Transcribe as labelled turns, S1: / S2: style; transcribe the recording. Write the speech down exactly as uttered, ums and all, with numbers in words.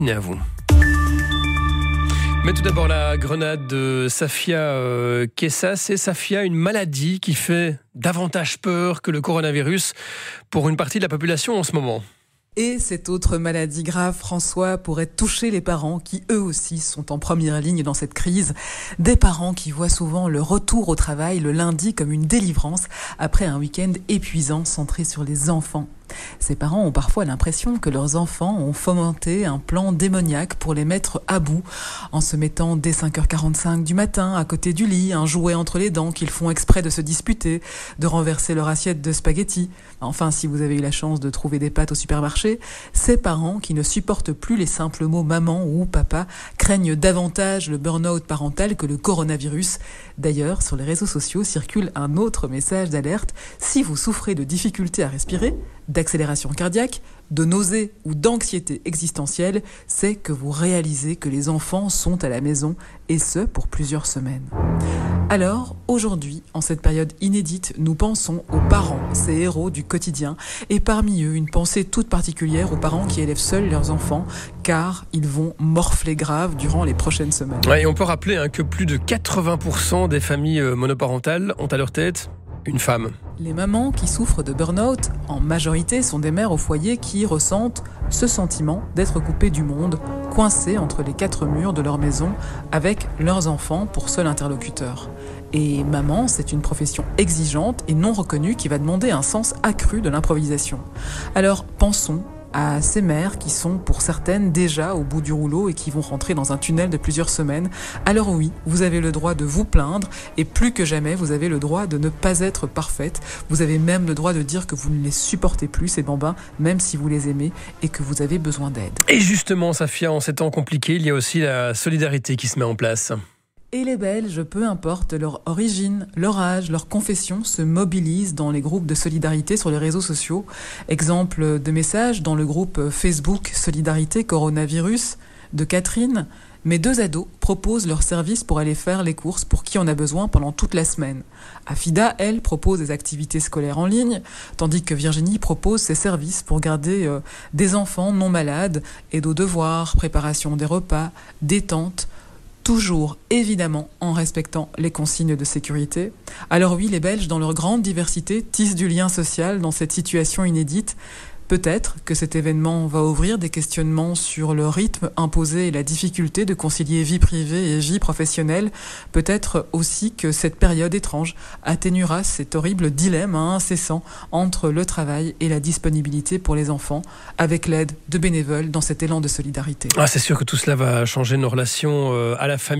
S1: Et à vous. Mais tout d'abord, la grenade de Safia euh, Kessa. C'est Safia, une maladie qui fait davantage peur que le coronavirus pour une partie de la population en ce moment.
S2: Et cette autre maladie grave, François, pourrait toucher les parents qui, eux aussi, sont en première ligne dans cette crise. Des parents qui voient souvent le retour au travail le lundi comme une délivrance après un week-end épuisant centré sur les enfants. Ces parents ont parfois l'impression que leurs enfants ont fomenté un plan démoniaque pour les mettre à bout, en se mettant dès cinq heures quarante-cinq du matin à côté du lit, un jouet entre les dents qu'ils font exprès de se disputer, de renverser leur assiette de spaghettis. Enfin, si vous avez eu la chance de trouver des pâtes au supermarché, ces parents qui ne supportent plus les simples mots maman ou papa craignent davantage le burn-out parental que le coronavirus. D'ailleurs, sur les réseaux sociaux circule un autre message d'alerte. Si vous souffrez de difficultés à respirer, d'accélération cardiaque, de nausées ou d'anxiété existentielle, c'est que vous réalisez que les enfants sont à la maison, et ce pour plusieurs semaines. Alors, aujourd'hui, en cette période inédite, nous pensons aux parents, ces héros du quotidien, et parmi eux, une pensée toute particulière aux parents qui élèvent seuls leurs enfants, car ils vont morfler grave durant les prochaines semaines.
S1: Ouais, et on peut rappeler hein, que plus de quatre-vingts pour cent des familles monoparentales ont à leur tête une femme.
S2: Les mamans qui souffrent de burn-out, en majorité, sont des mères au foyer qui ressentent ce sentiment d'être coupées du monde, coincées entre les quatre murs de leur maison avec leurs enfants pour seul interlocuteur. Et maman, c'est une profession exigeante et non reconnue qui va demander un sens accru de l'improvisation. Alors pensons à ces mères qui sont pour certaines déjà au bout du rouleau et qui vont rentrer dans un tunnel de plusieurs semaines. Alors oui, vous avez le droit de vous plaindre et plus que jamais, vous avez le droit de ne pas être parfaite. Vous avez même le droit de dire que vous ne les supportez plus, ces bambins, même si vous les aimez et que vous avez besoin d'aide.
S1: Et justement, Safia, en ces temps compliqués, il y a aussi la solidarité qui se met en place.
S2: Et les Belges, peu importe leur origine, leur âge, leur confession, se mobilisent dans les groupes de solidarité sur les réseaux sociaux. Exemple de message dans le groupe Facebook Solidarité Coronavirus de Catherine. Mes deux ados proposent leurs services pour aller faire les courses pour qui en a besoin pendant toute la semaine. Afida, elle, propose des activités scolaires en ligne, tandis que Virginie propose ses services pour garder euh, des enfants non malades, aide aux devoirs, préparation des repas, détente, toujours, évidemment, en respectant les consignes de sécurité. Alors oui, les Belges, dans leur grande diversité, tissent du lien social dans cette situation inédite. Peut-être que cet événement va ouvrir des questionnements sur le rythme imposé et la difficulté de concilier vie privée et vie professionnelle. Peut-être aussi que cette période étrange atténuera cet horrible dilemme incessant entre le travail et la disponibilité pour les enfants, avec l'aide de bénévoles dans cet élan de solidarité.
S1: Ah, c'est sûr que tout cela va changer nos relations à la famille.